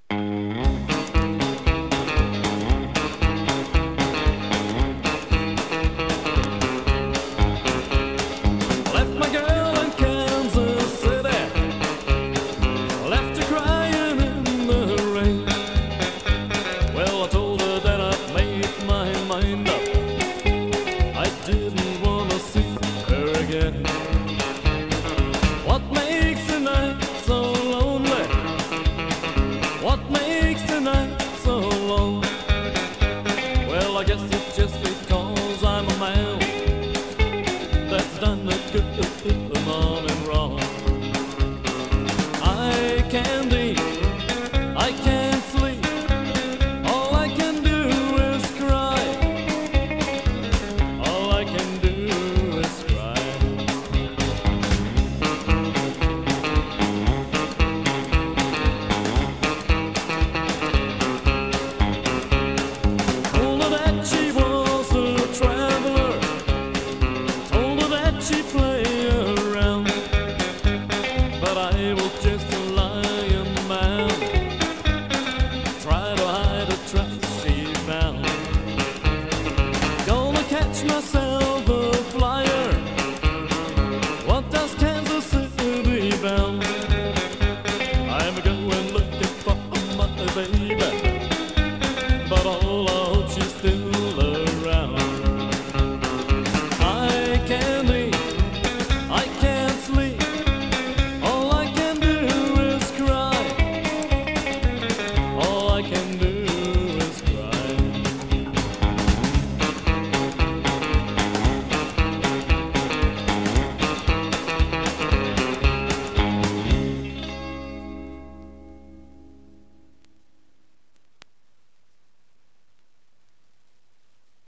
Left my girl in Kansas City, left her crying in the rain. Well, I told her that I'd made my mind up, I didn't wanna see her again. What makes the night so lonely? What makes the night so long? Well, I guess it's just because I'm a man that's done the good morning wrong. I can't eat, I can't sleep, all I can do is cry. All I can do is cry. Told her that she was a traveler, told her that she'd play around, but I was just a lying man, try to hide the tracks she found. Gonna catch myself a flyer, what does Kansas City bound? I'm going looking for my baby.